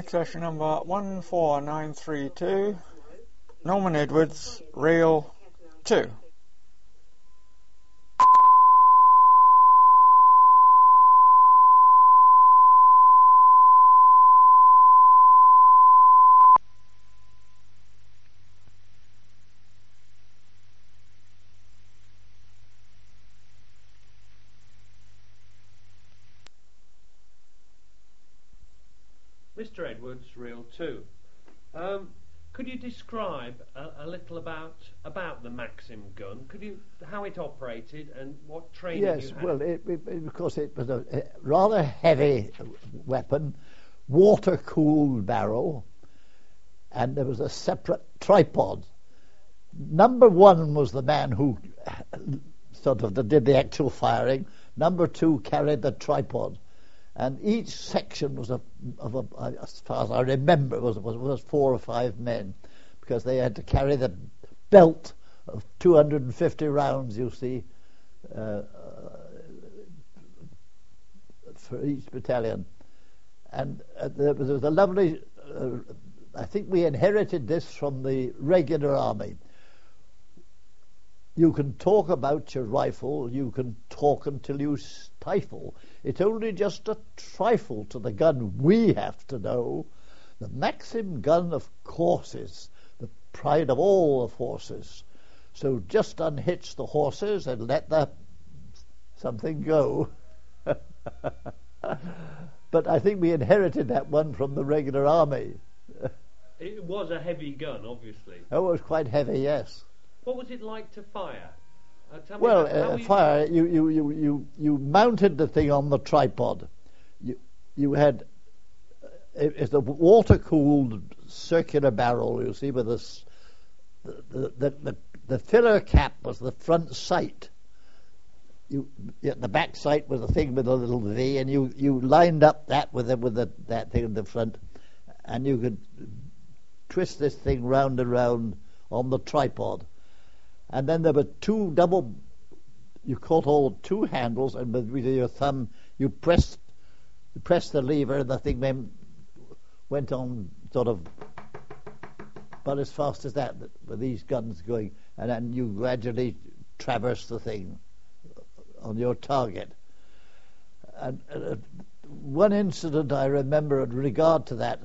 Flight session number 14932, Norman Edwards, reel 2. Mr. Edwards, reel 2. Could you describe a little about the Maxim gun? How it operated and what training you had? Yes, well, of course it was a rather heavy weapon, water-cooled barrel, and there was a separate tripod. Number one was the man who did the actual firing. Number two carried the tripod. And each section was as far as I remember, was 4 or 5 men, because they had to carry the belt of 250 rounds, you see, for each battalion. And there was a lovely, I think we inherited this from the regular army. You can talk about your rifle, you can talk until you stifle. It's only just a trifle to the gun we have to know. The Maxim gun, of course, is the pride of all the forces. So just unhitch the horses and let something go. But I think we inherited that one from the regular army. It was a heavy gun, obviously. Oh, it was quite heavy, yes. What was it like to fire? Fire. You mounted the thing on the tripod. You had it's a water-cooled circular barrel. You see, with the filler cap was the front sight. The back sight was a thing with a little V, and you lined up that with that thing in the front, and you could twist this thing round and round on the tripod. And then there were two handles, and with your thumb you pressed the lever, and the thing went on sort of about as fast as that with these guns going, and then you gradually traverse the thing on your target. And one incident I remember in regard to that,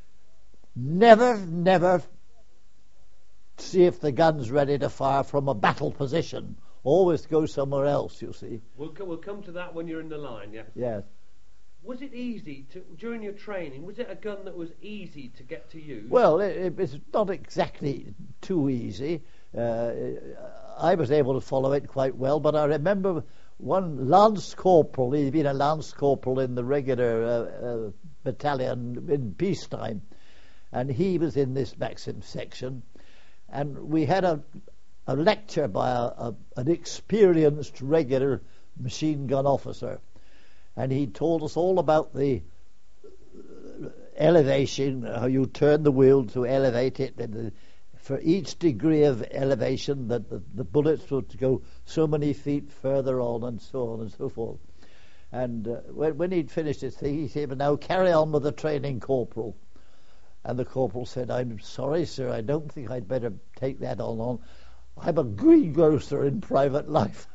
never see if the gun's ready to fire from a battle position. Always go somewhere else, you see. We'll come to that when you're in the line, yeah? Yes. Was it easy during your training, was it a gun that was easy to get to use? Well, it's not exactly too easy. I was able to follow it quite well, but I remember one Lance Corporal, he'd been a Lance Corporal in the regular battalion in peacetime, and he was in this Maxim section. And we had a lecture by an experienced regular machine gun officer, and he told us all about the elevation, how you turn the wheel to elevate it, and for each degree of elevation that the bullets would go so many feet further on and so forth. And when he'd finished his thing, he said, "Now carry on with the training, Corporal." And the corporal said, "I'm sorry, sir, I don't think I'd better take that on. I'm a greengrocer in private life."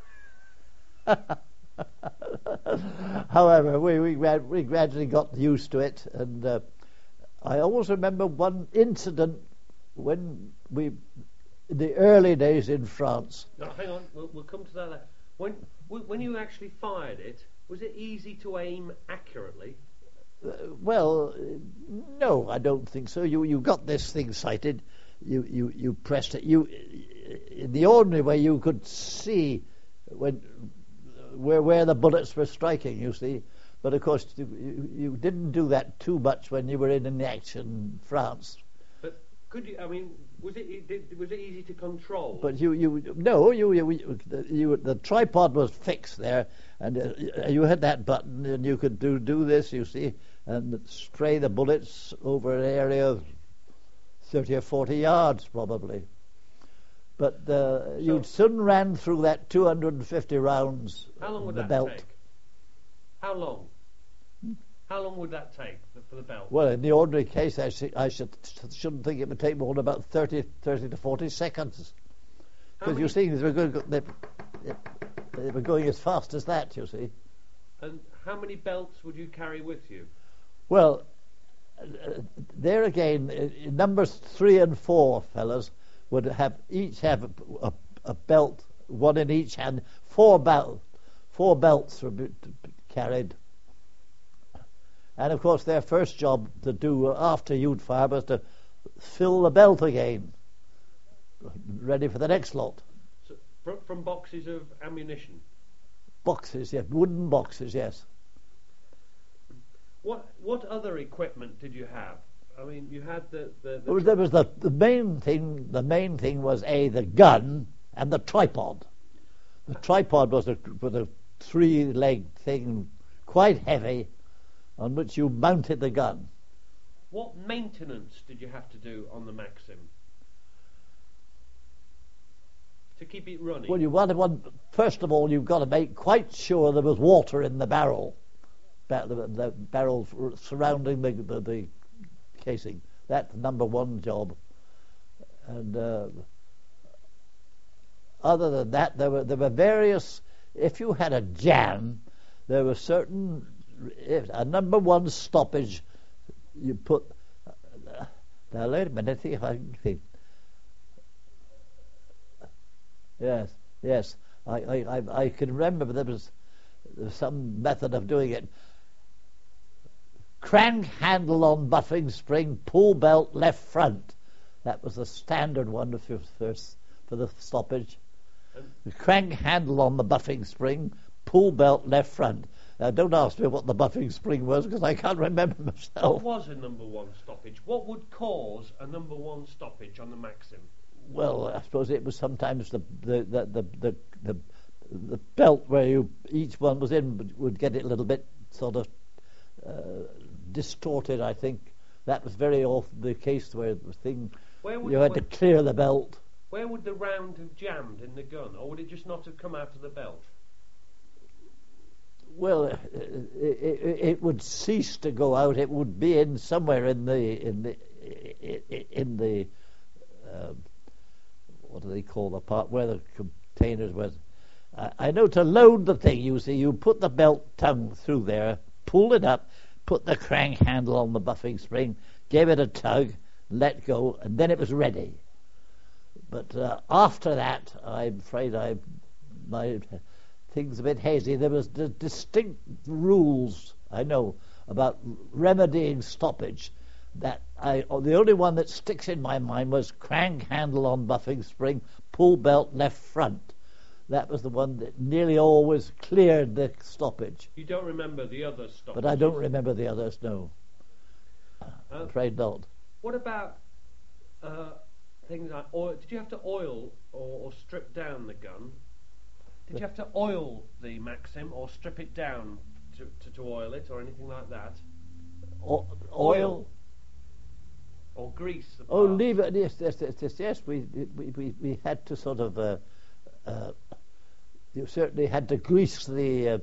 However, we gradually got used to it, and I always remember one incident when in the early days in France. No, hang on, we'll come to that later. When you actually fired it, was it easy to aim accurately? No, I don't think so. You got this thing sighted. You pressed it. In the ordinary way, you could see where the bullets were striking. You see, but of course you didn't do that too much when you were in action in France. But could you? I mean, was it easy to control? But the tripod was fixed there, and you had that button, and you could do this. You see. And spray the bullets over an area of 30 or 40 yards, probably. But you soon ran through that 250 rounds. How long would the that belt. take? How long? How long would that take for the belt? Well, in the ordinary case, shouldn't think it would take more than about 30 to 40 seconds. Because you see, they were going as fast as that, you see. And how many belts would you carry with you? Well, there again, numbers 3 and 4, fellas, would each have a belt, one in each hand. Four belts were carried. And of course, their first job to do after you'd fire was to fill the belt again, ready for the next lot. So, from boxes of ammunition? Boxes, yes, wooden boxes, yes. What other equipment did you have? I mean, you had Well, there was the main thing. The main thing was the gun and the tripod. The tripod was a 3-legged thing, quite heavy, on which you mounted the gun. What maintenance did you have to do on the Maxim to keep it running? Well, first of all, you've got to make quite sure there was water in the barrel. The barrel surrounding the casing. That's number one job. And other than that, there were various. If you had a jam, there were certain. A number one stoppage, you put. Now wait a minute, see if I can think. Yes. I can remember there was some method of doing it. Crank handle on buffing spring, pull belt left front. That was the standard one for the stoppage. The crank handle on the buffing spring, pull belt left front. Now, don't ask me what the buffing spring was, because I can't remember myself. What was a number one stoppage? What would cause a number one stoppage on the Maxim? Well, I suppose it was sometimes the belt where each one was in would get it a little bit sort of distorted. I think that was very often the case where the thing you had to clear the belt. Where would the round have jammed in the gun, or would it just not have come out of the belt? Well, it would cease to go out. It would be in somewhere in the what do they call the part where the containers were? I know to load the thing. You see, you put the belt tongue through there, pull it up, put the crank handle on the buffing spring, gave it a tug, let go, and then it was ready. But after that, I'm afraid my things a bit hazy. There was distinct rules, I know, about remedying stoppage. That the only one that sticks in my mind was crank handle on buffing spring, pull belt left front. That was the one that nearly always cleared the stoppage. You don't remember the other stoppages? But I don't remember the others, no. I'm afraid not. What about things like oil? Did you have to oil or strip down the gun? Did you have to oil the Maxim or strip it down to oil it or anything like that? Oil? Or grease the parts? Oh, leave it. Yes. We had to sort of. You certainly had to grease the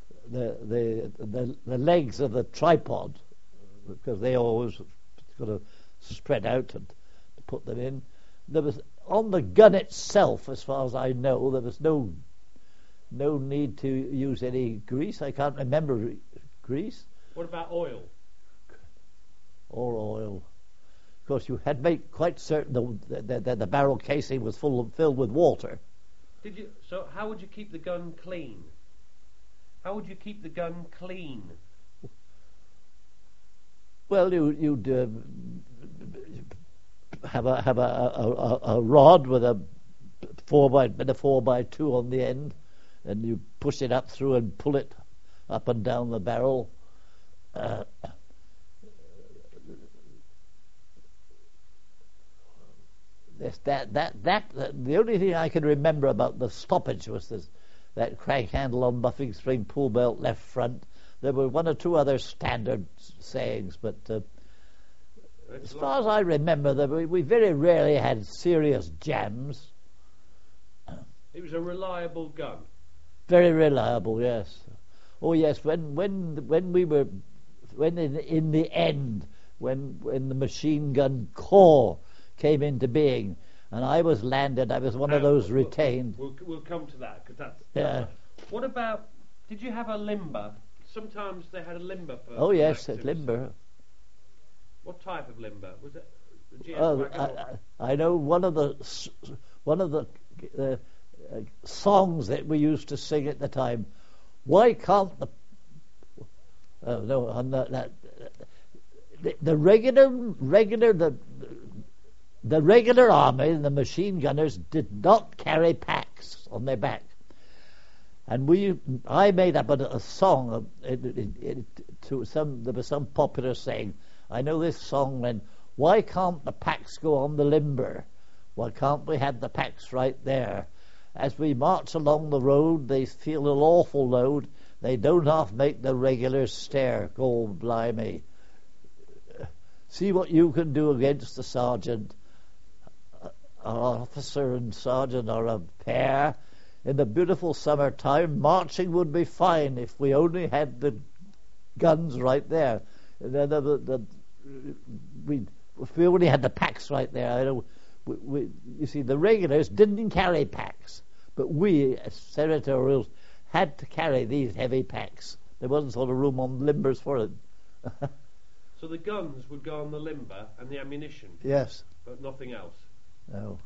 legs of the tripod, because they always sort of spread out and to put them in. There was on the gun itself, as far as I know, there was no need to use any grease. I can't remember grease. What about oil? Or oil. Of course, you had made quite certain that the barrel casing was filled with water. Did you? So how would you keep the gun clean? How would you keep the gun clean? Well, you'd have a rod with a 4x2 on the end, and you push it up through and pull it up and down the barrel. The only thing I can remember about the stoppage was that crank handle on buffing spring, pull belt left front. There were one or two other standard sayings, but as far as I remember, we very rarely had serious jams. It was a reliable gun. Very reliable, yes. Oh yes, when we were when in the end, when the machine gun corps came into being, and I was landed. I was one of those retained. We'll come to that because that's. Yeah. What about? Did you have a limber? Sometimes they had a limber for. Oh yes, a Maxims. limber. What type of limber was it? The GS Oh, wagon I know one of the songs that we used to sing at the time. Why can't the regular army and the machine gunners did not carry packs on their back, and I made up a song. There was some popular saying. I know this song went, why can't the packs go on the limber? Why can't we have the packs right there? As we march along the road, they feel an awful load. They don't half make the regulars stare. God blimey. See what you can do against the sergeant. Our officer and sergeant are a pair. In the beautiful summertime, marching would be fine if we only had the guns right there. If we only had the packs right there. You see, the regulars didn't carry packs, but we, as territorials, had to carry these heavy packs. There wasn't sort of room on limbers for it. So the guns would go on the limber and the ammunition? Yes. But nothing else? No.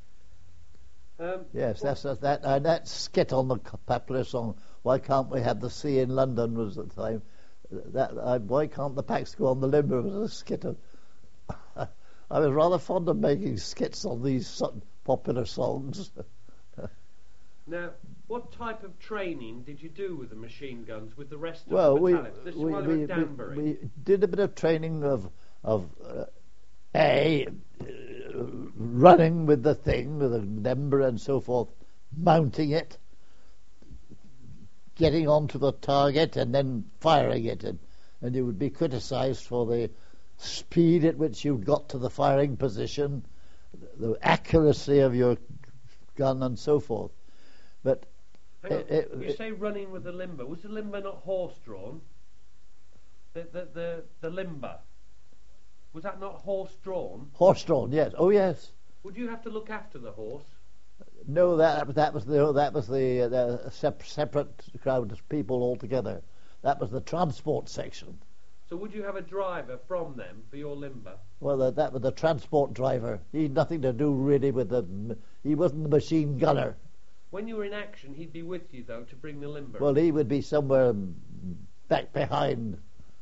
Yes, that skit on the popular song, Why Can't We Have the Sea in London, was at the time. Why can't the packs go on the limber was a skit. I was rather fond of making skits on these popular songs. Now, what type of training did you do with the machine guns with the rest of the battalions? This is why they were at Danbury. We did a bit of training of running with the thing, with a limber and so forth, mounting it, getting onto the target and then firing it. And you would be criticised for the speed at which you got to the firing position, the accuracy of your gun and so forth. But you say running with the limber. Was the limber not horse-drawn? The limber. Was that not horse-drawn? Horse-drawn, yes. Oh, yes. Would you have to look after the horse? No, that was the separate crowd of people altogether. That was the transport section. So would you have a driver from them for your limber? Well, that was the transport driver. He had nothing to do really with he wasn't the machine gunner. When you were in action, he'd be with you, though, to bring the limber? Well, he would be somewhere back behind,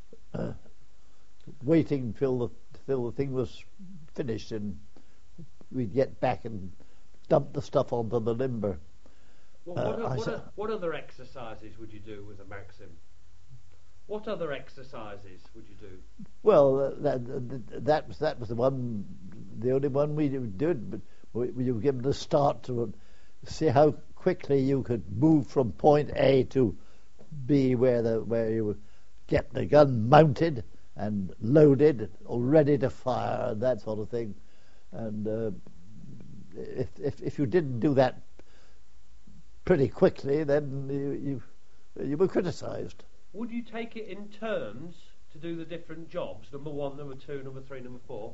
waiting till the thing was finished, and we'd get back and dump the stuff onto the limber. What other exercises would you do with a Maxim? What other exercises would you do? Well, that was the only one we did. But we were given a start to see how quickly you could move from point A to B, where you would get the gun mounted and loaded, or ready to fire, and that sort of thing. And if you didn't do that pretty quickly, then you were criticised. Would you take it in turns to do the different jobs? Number 1, number 2, number 3, number 4?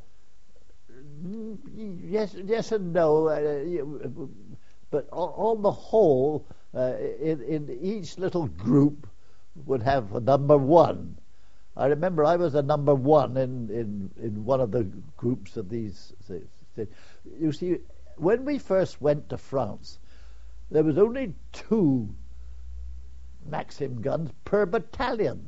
Yes and no. But on the whole, in each little group would have a number 1. I remember I was a number 1 in one of the groups of these. You see, when we first went to France, there was only 2 Maxim guns per battalion.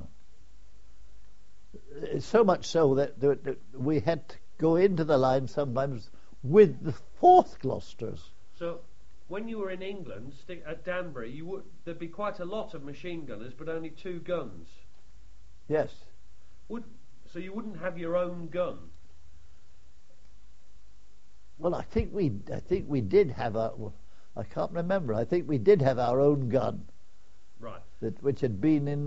So much so that we had to go into the line sometimes with the 4th Gloucesters. So when you were in England, at Danbury, there'd be quite a lot of machine gunners, but only 2 guns. Yes. So you wouldn't have your own gun? Well, I think we did have I can't remember. I think we did have our own gun. Right. Which had been in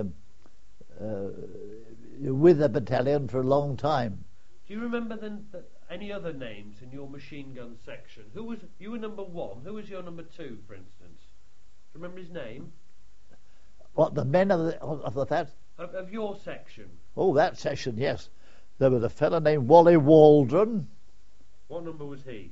with the battalion for a long time. Do you remember any other names in your machine gun section? You were number 1. Who was your number 2, for instance? Do you remember his name? What, the men of that? Of your section? Oh, that section, yes. There was a fellow named Wally Waldron. What number was he?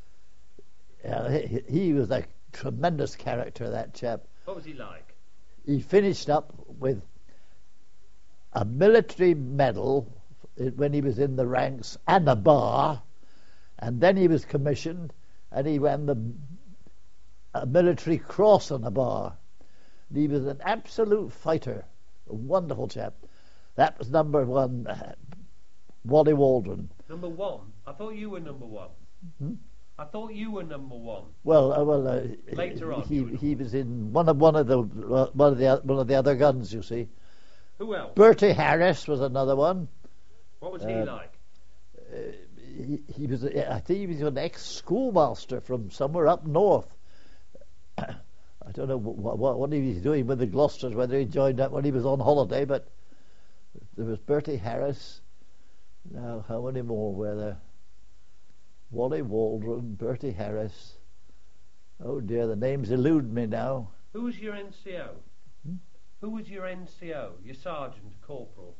He was a tremendous character, that chap. What was he like? He finished up with a military medal when he was in the ranks and a bar, and then he was commissioned and he won a military cross and a bar. He was an absolute fighter, a wonderful chap. That was number one, Wally Waldron. Number one? I thought you were number one. Hmm? I thought you were number one. Later on, he was in one of the other guns. You see. Who else? Bertie Harris was another one. What was he like? He was. I think he was an ex-schoolmaster from somewhere up north. I don't know what he was doing with the Gloucesters, whether he joined up when he was on holiday, but there was Bertie Harris. Now, how many more were there? Wally Waldron, Bertie Harris. Oh dear, the names elude me now. Who was your NCO? Who was your NCO, your sergeant, corporal?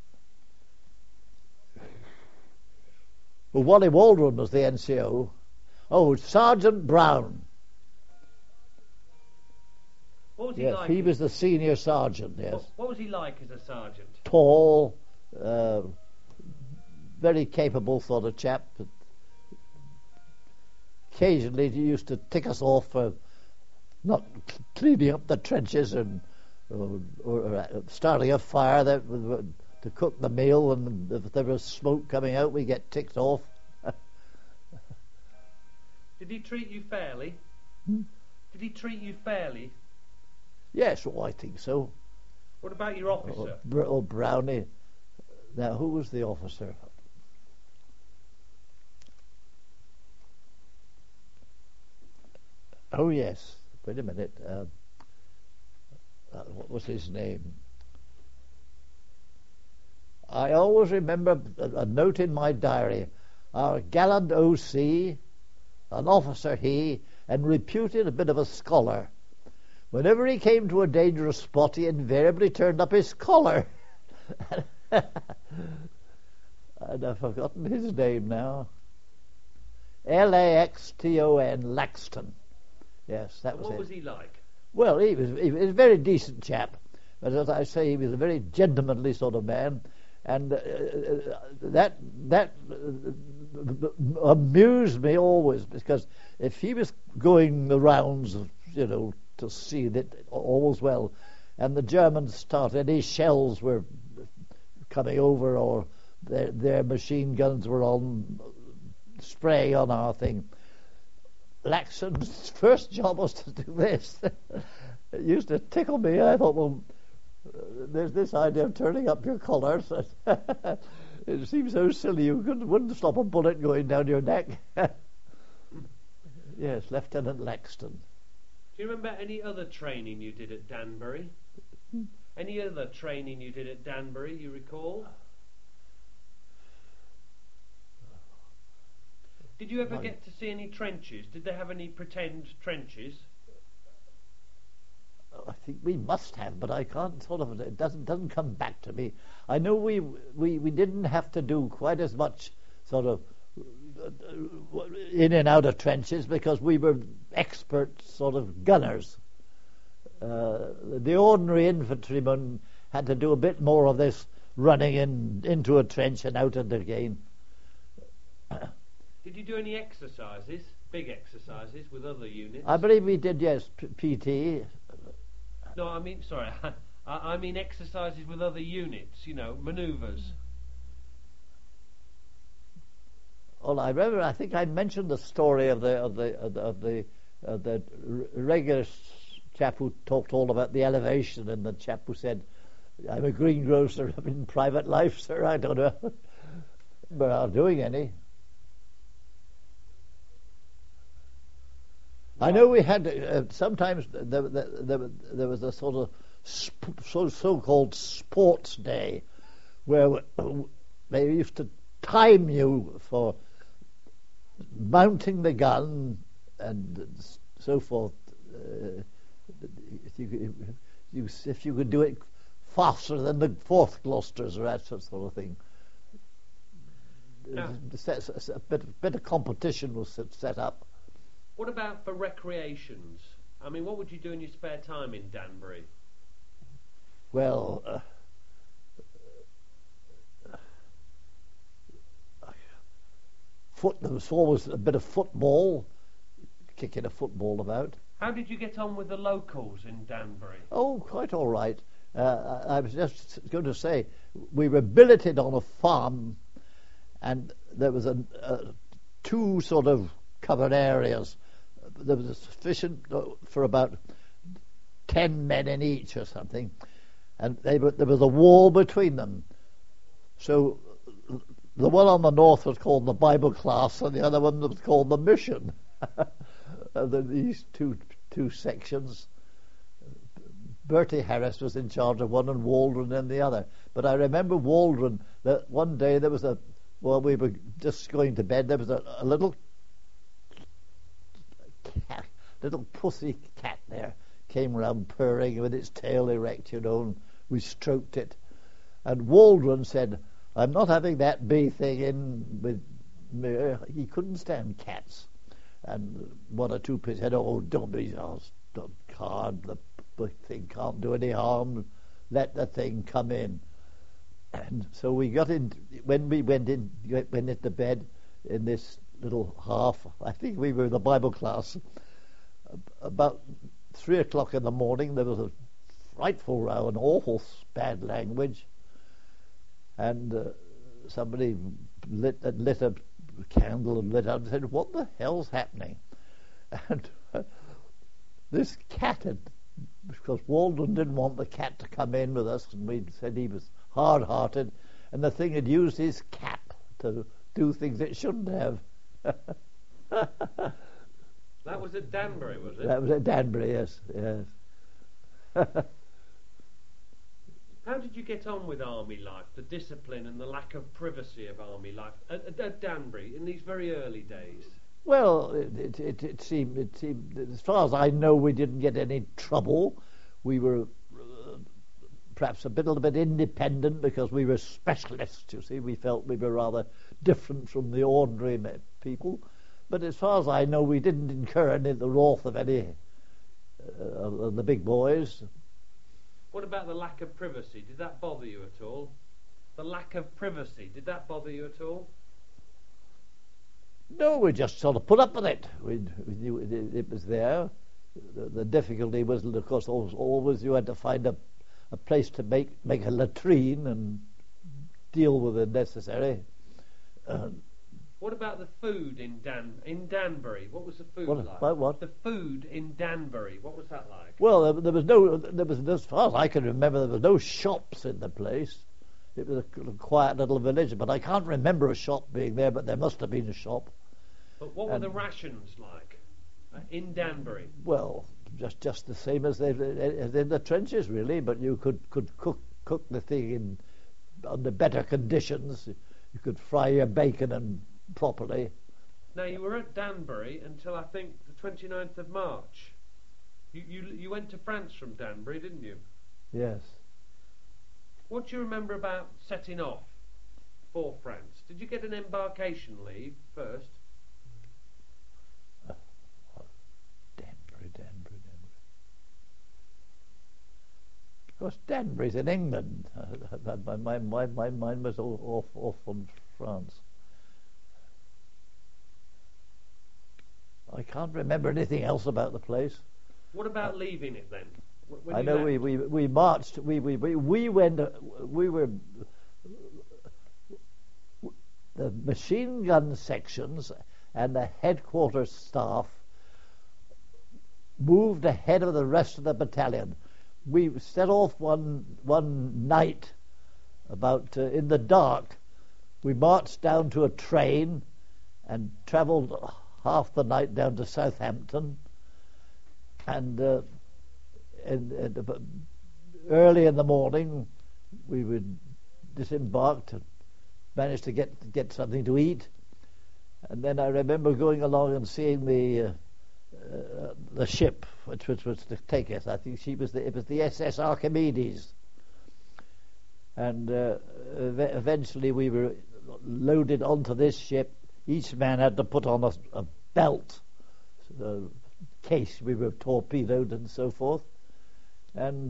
Well, Wally Waldron was the NCO. Oh, Sergeant Brown. What was he yes, like? He was the senior sergeant, yes. What was he like as a sergeant? Tall, very capable sort of chap. Occasionally he used to tick us off for not cleaning up the trenches or starting a fire to cook the meal, and if there was smoke coming out, we get ticked off. Did he treat you fairly? Did he treat you fairly? Yes, I think so. What about your officer? Brownie. Now, who was the officer? Oh, yes. Wait a minute. What was his name? I always remember a note in my diary. Our gallant O.C., an officer he, and reputed a bit of a scholar. Whenever he came to a dangerous spot, he invariably turned up his collar. And I've forgotten his name now. Laxton, Laxton. Yes, that was it. What was he like? Well, he was a very decent chap. But as I say, he was a very gentlemanly sort of man. And that amused me always, because if he was going the rounds, to see that all was well, and the Germans started, any shells were coming over, or their machine guns were on spraying on our thing, Laxton's first job was to do this. It used to tickle me. I thought, well, there's this idea of turning up your collar. It seems so silly. You wouldn't stop a bullet going down your neck. Yes, Lieutenant Laxton. Do you remember any other training you did at Danbury? Any other training you did at Danbury, you recall? Did you ever get to see any trenches? Did they have any pretend trenches? I think we must have, but I can't it doesn't come back to me. I know we didn't have to do quite as much sort of in and out of trenches, because we were expert sort of gunners. The ordinary infantryman had to do a bit more of this running into a trench and out and again. Did you do any exercises, big exercises with other units? I believe we did, yes, PT. No, I mean, sorry, I mean exercises with other units, manoeuvres. Well, I remember. I think I mentioned the story of the regular chap who talked all about the elevation, and the chap who said, "I'm a greengrocer in private life, sir. I don't know, but I'm doing any." I know we had sometimes there was a sort of so-called sports day where they used to time you for mounting the gun and so forth. If you could do it faster than the fourth Gloucesters or that sort of thing. Yeah. A bit of competition was set up. What about for recreations? I mean, what would you do in your spare time in Danbury? Well, there was always a bit of football, kicking a football about. How did you get on with the locals in Danbury? Oh, quite all right. I was just going to say, we were billeted on a farm, and there was two sort of covered areas. There was sufficient for about 10 men in each or something, and there was a wall between them. So the one on the north was called the Bible class, and the other one was called the mission. These two sections. Bertie Harris was in charge of one and Waldron in the other. But I remember Waldron, that one day there was we were just going to bed, there was a little cat, little pussy cat there, came round purring with its tail erect, and we stroked it. And Waldron said, "I'm not having that bee thing in with me." He couldn't stand cats. And one or two people said, "Oh, don't be hard, the thing can't do any harm, let the thing come in." And so we got in, when we went into bed in this little half, I think we were in the Bible class, about 3 o'clock in the morning, there was a frightful row, an awful bad language, and somebody lit a candle and lit up and said, "What the hell's happening?" And this cat had, because Waldron didn't want the cat to come in with us, and we said he was hard-hearted, and the thing had used his cap to do things it shouldn't have. That was at Danbury, was it? That was at Danbury, yes. How did you get on with army life, the discipline and the lack of privacy of army life at Danbury in these very early days? Well, it seemed, as far as I know, we didn't get any trouble. We were perhaps a little bit independent because we were specialists, you see. We felt we were rather different from the ordinary people. But as far as I know, we didn't incur any of the wrath of any of the big boys. What about the lack of privacy? Did that bother you at all? The lack of privacy, did that bother you at all? No, we just sort of put up with it. We knew it was there. The difficulty was, of course, always you had to find a place to make a latrine and deal with the necessary. What about the food in Danbury? What was the food like? What? The food in Danbury, what was that like? Well, there was, as far as I can remember, there was no shops in the place. It was a quiet little village, but I can't remember a shop being there, but there must have been a shop. But what were the rations like in Danbury? Well, just the same as in the trenches, really, but you could cook the thing under better conditions. You could fry your bacon and properly. Now, you were at Danbury until, I think, the 29th of March. You went to France from Danbury, didn't you? Yes. What do you remember about setting off for France? Did you get an embarkation leave first? Danbury. Of course, Danbury's in England. My mind was off on France. I can't remember anything else about the place. What about leaving it then? I know we marched. We went. We were the machine gun sections and the headquarters staff moved ahead of the rest of the battalion. We set off one night about in the dark. We marched down to a train and travelled half the night down to Southampton, and early in the morning we would disembarked and managed to get something to eat, and then I remember going along and seeing the ship which was to take us. I think it was the SS Archimedes, And eventually we were loaded onto this ship. Each man had to put on a belt, in case we were torpedoed and so forth. And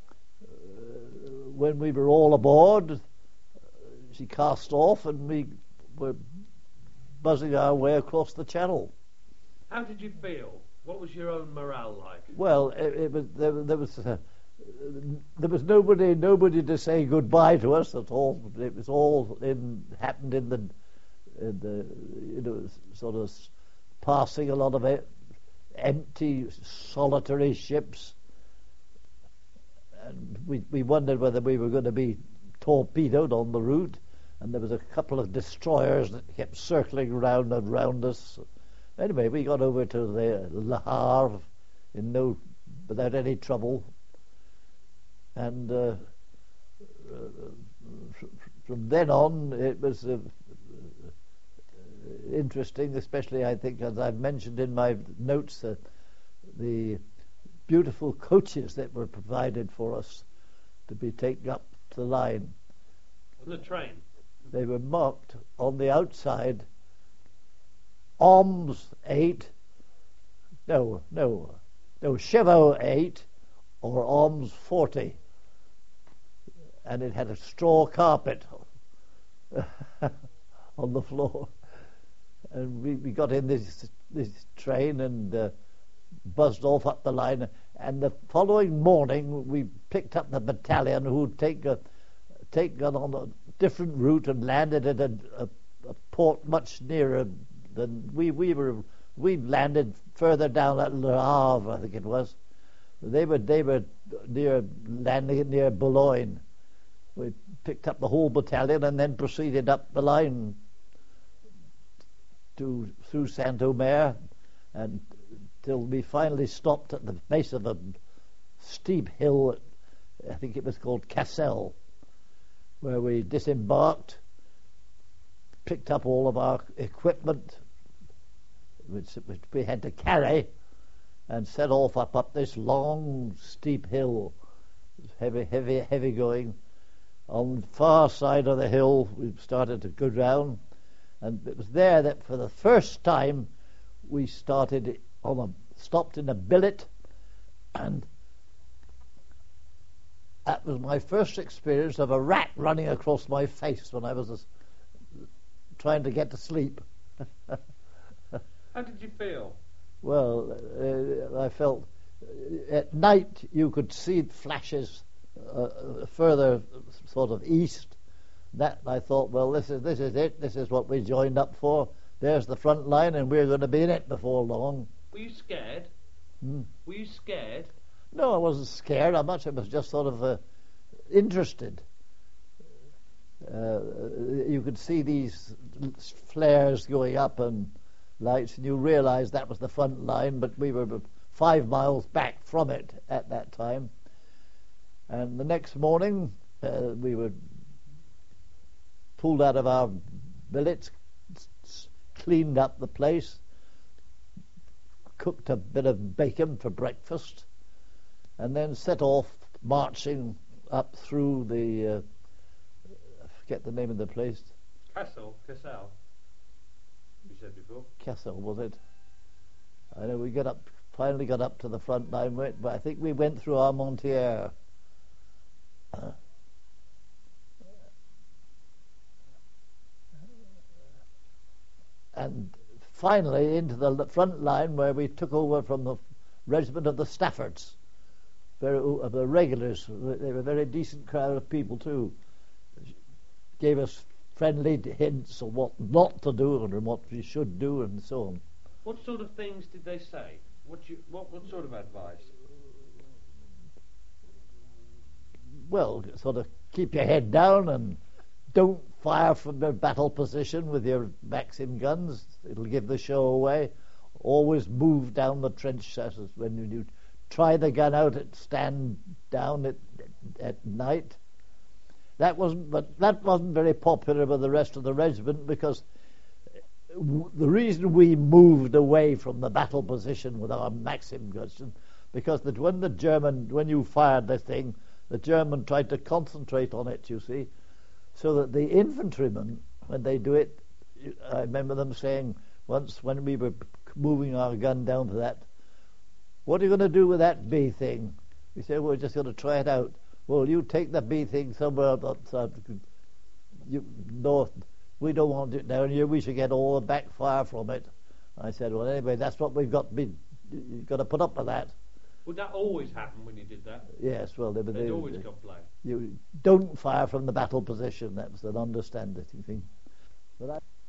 when we were all aboard, she cast off and we were buzzing our way across the channel. How did you feel? What was your own morale like? Well, there was nobody to say goodbye to us at all. It was all happened in the sort of passing a lot of empty, solitary ships, and we wondered whether we were going to be torpedoed on the route. And there was a couple of destroyers that kept circling round and round us. Anyway, we got over to the Le Havre without any trouble. And from then on, it was interesting, especially, I think, as I've mentioned in my notes, the beautiful coaches that were provided for us to be taken up the line. On the train? They were marked on the outside, OMS 8, Cheval 8, or OMS 40. And it had a straw carpet on the floor. And we got in this train and buzzed off up the line. And the following morning, we picked up the battalion who'd taken on a different route and landed at a port much nearer than we were. We landed further down at Le Havre, I think it was. They were landing near Boulogne. We picked up the whole battalion and then proceeded up the line through Saint-Omer and till we finally stopped at the base of a steep hill. I think it was called Cassel, where we disembarked, picked up all of our equipment, which we had to carry, and set off up this long, steep hill. It was heavy going. On the far side of the hill, we started to go down, and it was there that for the first time we stopped in a billet, and that was my first experience of a rat running across my face when I was trying to get to sleep. How did you feel? Well, I felt at night you could see flashes further sort of east. That I thought, well, this is it. This is what we joined up for. There's the front line, and we're going to be in it before long. Were you scared? Were you scared? No, I wasn't scared. I was just sort of interested. You could see these flares going up and lights, and you realized that was the front line, but we were 5 miles back from it at that time. And the next morning, we were pulled out of our billets, cleaned up the place, cooked a bit of bacon for breakfast, and then set off marching up through the I forget the name of the place. Cassel. You said before. Cassel, was it? I know we finally got up to the front line, but I think we went through Armentières. And finally into the front line where we took over from the regiment of the Staffords, of the regulars. They were a very decent crowd of people too. Gave us friendly hints of what not to do and what we should do and so on. What sort of things did they say? What sort of advice? Well, sort of keep your head down and don't fire from the battle position with your Maxim guns. It'll give the show away. Always move down the trench when you try the gun out and stand down at night. That wasn't very popular with the rest of the regiment, because the reason we moved away from the battle position with our Maxim guns, because when you fired the thing, the German tried to concentrate on it, you see, so that the infantrymen, when they do it, I remember them saying once when we were moving our gun down to that, what are you going to do with that B thing? We said, we're just going to try it out. Well, you take the B thing somewhere outside. No, we don't want it down here. We should get all the backfire from it. I said, well, anyway, that's what we've got to be. You've got to put up with that. Would that always happen when you did that? Yes, well, they'd always got blamed. You don't fire from the battle position. That was an understanding thing. But